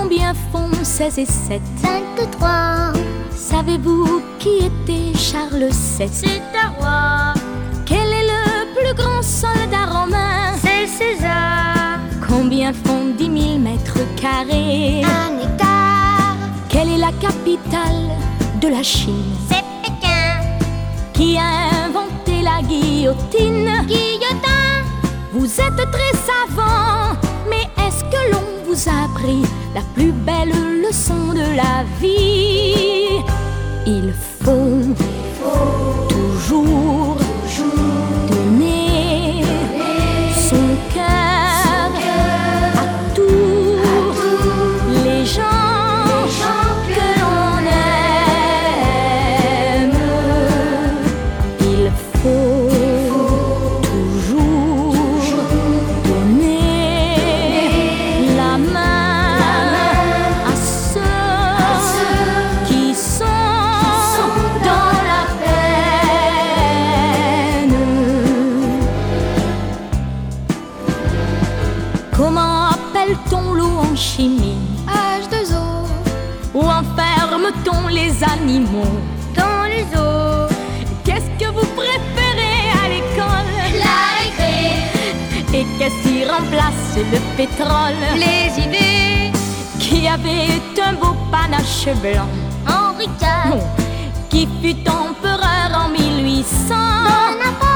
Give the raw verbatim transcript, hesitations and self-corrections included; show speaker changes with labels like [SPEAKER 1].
[SPEAKER 1] Combien font seize et sept?
[SPEAKER 2] Vingt-trois.
[SPEAKER 1] Savez-vous qui était Charles sept?
[SPEAKER 2] C'est un roi.
[SPEAKER 1] Quel est le plus grand soldat romain?
[SPEAKER 2] C'est César.
[SPEAKER 1] Combien font dix mille mètres carrés?
[SPEAKER 2] Un hectare.
[SPEAKER 1] Quelle est la capitale de la Chine?
[SPEAKER 2] C'est Pékin.
[SPEAKER 1] Qui a inventé la guillotine?
[SPEAKER 2] Guillotin.
[SPEAKER 1] Vous êtes très savant, mais est-ce que l'on vous a appris la plus belle leçon de la vie? Il faut, toujours, donner son cœur à tous les gens que l'on aime. Il faut toujours donner la main à ceux qui sont dans la peine. Comment appelle-t-on l'eau en chimie?
[SPEAKER 2] H deux O.
[SPEAKER 1] Où enferme-t-on les animaux?
[SPEAKER 2] Dans les eaux.
[SPEAKER 1] Qu'est-ce que vous préférez à l'école?
[SPEAKER 2] La récré.
[SPEAKER 1] Et qu'est-ce qui remplace le pétrole?
[SPEAKER 2] Les idées.
[SPEAKER 1] Qui avait un beau panache blanc?
[SPEAKER 2] Henri quatre.
[SPEAKER 1] Qui fut empereur en mille huit cents?
[SPEAKER 2] Bonaparte.